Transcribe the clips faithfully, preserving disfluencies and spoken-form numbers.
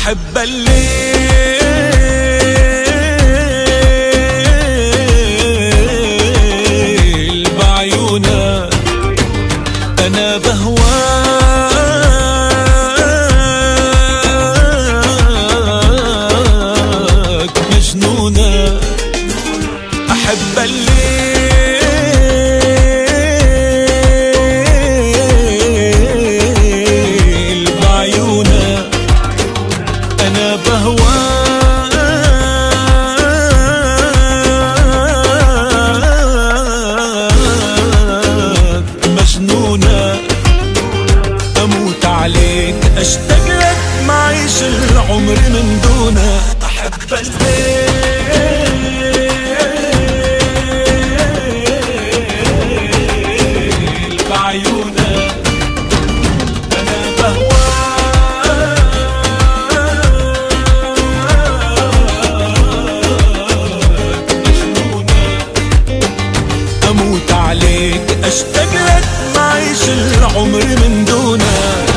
أحب الليل بعيونك، أنا بهواك مجنونة. أحب الليل بعيونك، أنا بهواك مجنونة. أموت عليك أشتاق لك معيش العمر من دونك. أحب الليل بعيونك، أنا بهواك مجنونة. أموت عليك أشتاق لك معيش العمر من دونك.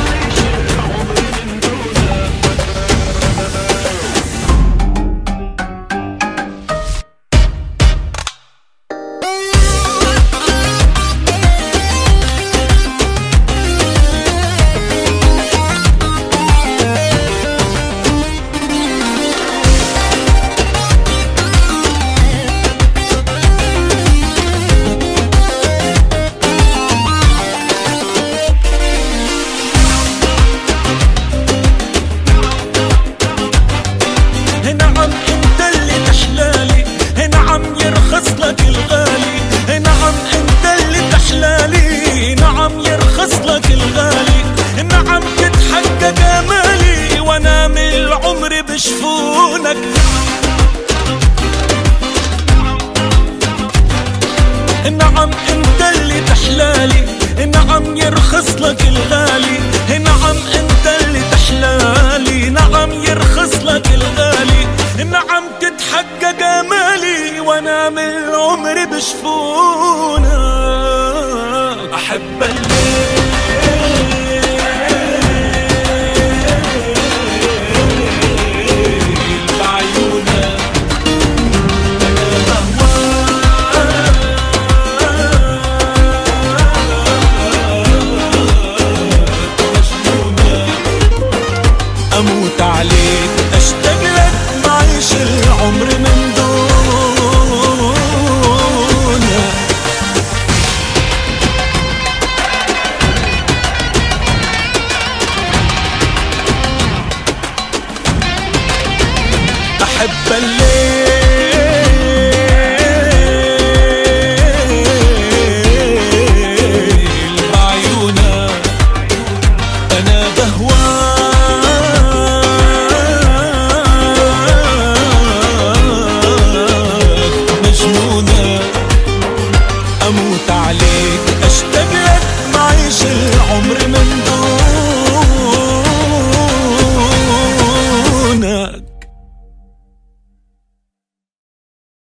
بشفونك نعم انت اللي تحلالي، نعم يرخص لك الغالي، نعم انت اللي تحلالي، نعم يرخص لك الغالي، نعم تتحقق امالي وانا من العمر بشفونك. احب الليل أموت عليك أشتاق لك معيش العمر من دونك. أحب الليل